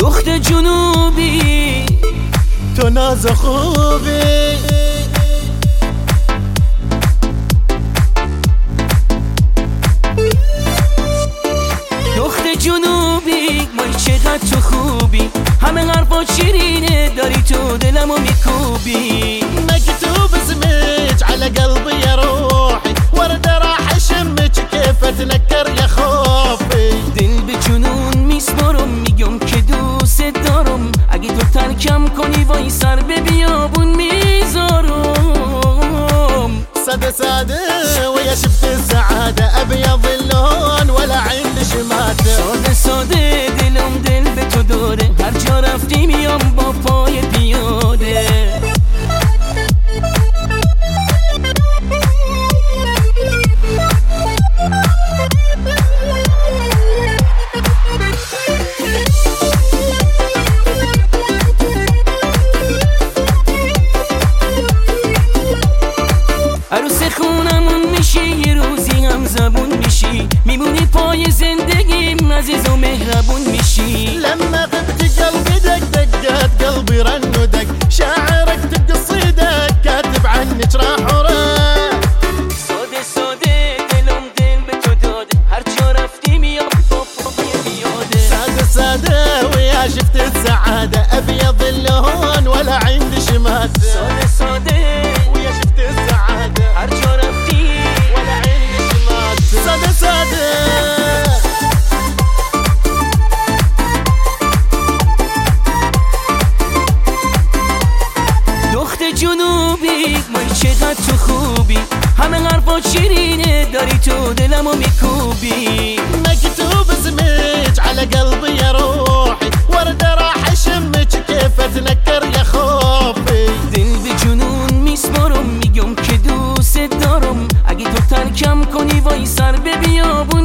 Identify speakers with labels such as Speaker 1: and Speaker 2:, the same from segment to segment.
Speaker 1: دخت جنوبی
Speaker 2: تو ناز خوبی
Speaker 1: دخت جنوبی وای چقدر تو خوبی همه حرفات شیرینه داری تو دلمو میکوبی
Speaker 2: مكتوب اسمك على قلبي يا روحي ورد راح اشمك كيف اتنكر يا خوفي
Speaker 1: دل به جنون میسپارم میگم که دوست دارم اگه تو ترکم کنی وای سر به بیابون میذارم
Speaker 2: سادة سادة ويا شفت السعادة أبيض اللون ولا عندي شماتة
Speaker 1: ساده ساده دلم دل به تو داره هر جا رفتی میام با پای پیاده عروس خونمون میشی یه روزی هم زبون میشی میمونی پای زندگیم عزیز و مهربون میشی
Speaker 2: لما غبت قلبي دق دقات قلبي رن ودق شاعر اكتب قصيدك كاتب عنك راح وراح
Speaker 1: ساده ساده دلم دل به تو داده هر جا رفتی میام با پای پیاده
Speaker 2: سادة سادة ويا شفت السعادة أبيض اللون ولا عندي شماتة
Speaker 1: ساده ساده
Speaker 2: ويا شفت السعادة
Speaker 1: هر جا رفتی
Speaker 2: ولا عندي شماتة سادة سادة
Speaker 1: دخت جنوبی وای چقدر تو خوبی همه حرفات شیرینه داری تو دلمو میکوبی
Speaker 2: مكتوب اسمك على قلبي يا روحي ورد راح اشمك كيف اتنكر يا خوفي
Speaker 1: دل به جنون میسپارم میگم که دوست دارم اگه تو ترکم کنی وای سر به بیابون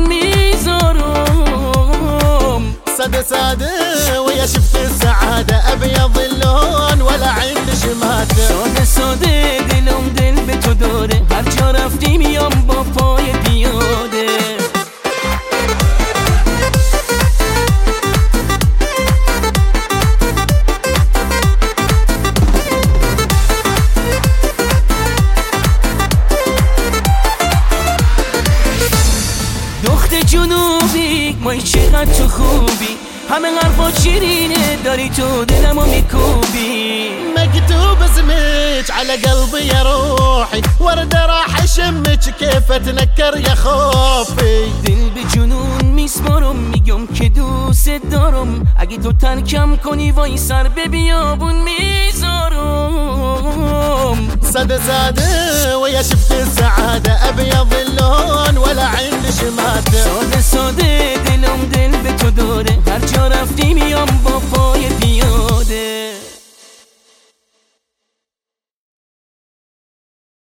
Speaker 1: میذارم
Speaker 2: سادة سادة ويا شفت السعادة أبيض اللون ولا عندي شماتة
Speaker 1: ساده ساده دلم دل به تو داره هر جا رفتی میام با پای پیاده دخت جنوبی وای چقدر تو خوبی همه حرفات شیرینه داری تو دلمو میکوبی
Speaker 2: مكتوب اسمك على قلبي يا روحي ورد راح اشمك كيف اتنكر يا خوفي
Speaker 1: دل به جنون میسپارم میگم که دوست دارم اگه تو ترکم کنی وای سر به بیابون میذارم
Speaker 2: سادة سادة ويا شفت السعادة أبيض